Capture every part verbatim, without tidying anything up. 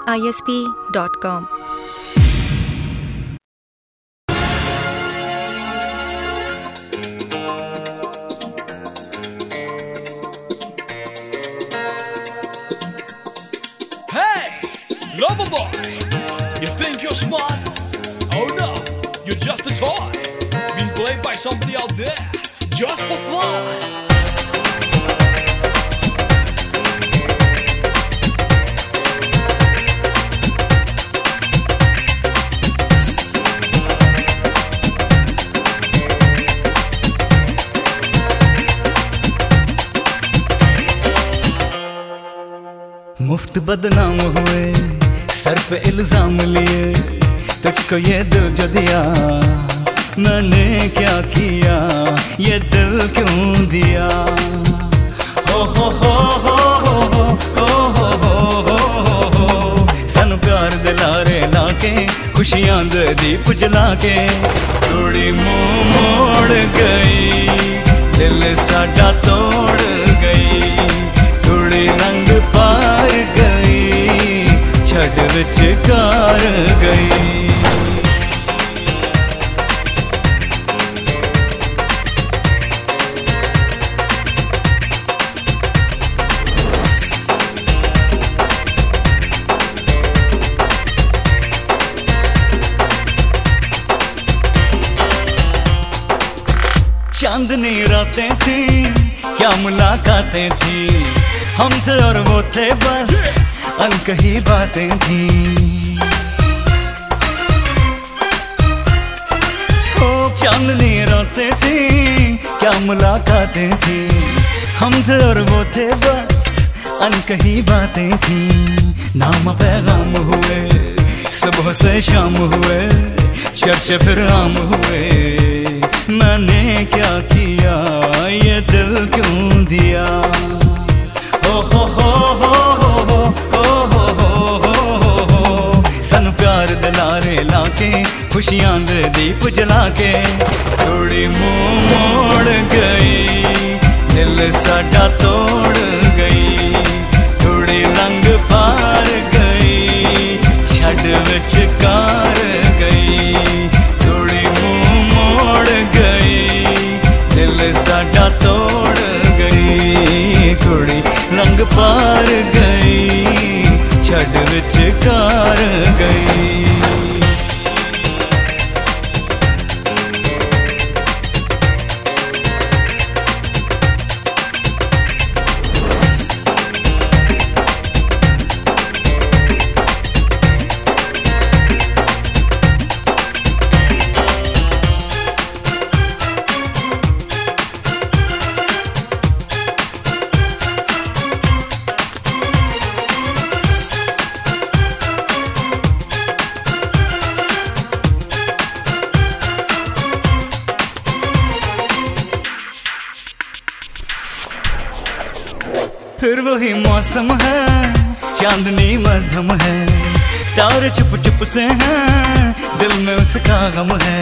I S P dot com. Lover boy, you think you're smart? Oh no, you're just a toy, being played by somebody out there, just for fun. मुफ्त बदनाम हुए, sir पे इल्जाम लिए, तुझको ये दिल जो दिया, मैंने क्या किया, ये दिल क्यों दिया? हो हो हो हो हो हो हो हो हो हो सन प्यार दिलारे लाके, खुशियां दे दीप जला के, थोड़ी मुंह मोड़ गई, दिल साडा तोड़ गई, थोड़ी रंग पार गई, छड़ विच कार गई। चांदनी रातें थी, क्या मुलाकातें थी, हम थे और वो थे बस अनकही बातें थी। हो चांदनी रातें थी, क्या मुलाकातें थी, हम थे और वो थे बस अनकही बातें थी। नाम पैगाम हुए, सुबह से शाम हुए, चर्चे फिर आम हुए, मैंने क्या किया, ये दिल क्यों दिया? हो हो हो हो हो हो हो हो हो हो सन प्यार दिलारे लाके, खुशियां दे दीप जला के, थोड़ी मुंह मोड़ गई, दिल साडा तोड़ गई, थोड़ी लंग पार गई, छड़ विच कार गई, थोड़ी मुंह मोड़ गई, दिल साडा तोड़ गई, थोड़ी लंग पार गई, छड़ विच कार गई। फिर वही मौसम है, चांदनी मध्यम है, तारे चुप चुप से हैं, दिल में उसका गम है।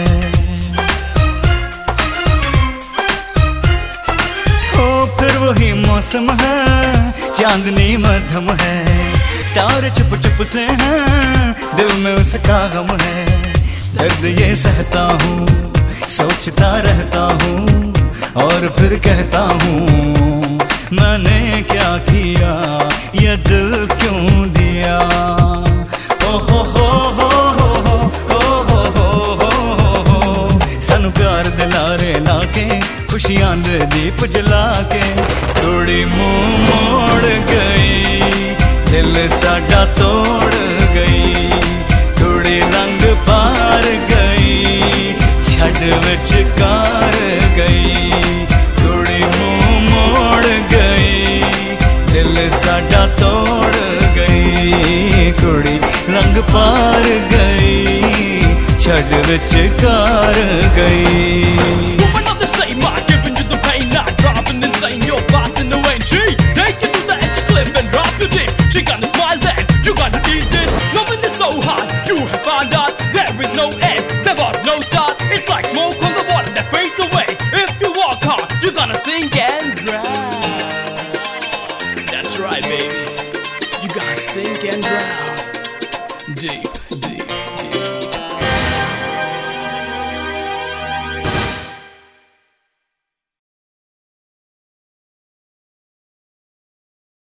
हो फिर वही मौसम है, चांदनी मध्यम है, तारे चुप चुप से हैं, दिल में उसका गम है। दर्द ये सहता हूँ, सोचता रहता हूँ, और फिर कहता हूँ, मैंने क्या किया, ये दिल क्यों दिया? ओ हो हो हो हो हो हो हो हो सन प्यार दिलारे लाके, खुशियां दे दीप जला के, थोड़ी मुंह मोड़ गई, दिल साडा तोड़ गई, थोड़ी लंग पार गई, छड़ विच कार गई, थोड़ी मुंह मोड़ गई, दिल साडा तोड़ गई, थोड़ी लंग पार गई, छड़ विच कार गई। She gonna smile then, you gonna eat this. Loving is so hard, you have found out there is no end, never no start. It's like smoke on the water that fades away. If you walk hard, you're gonna sink and drown. That's right, baby. You gotta sink and drown. deep.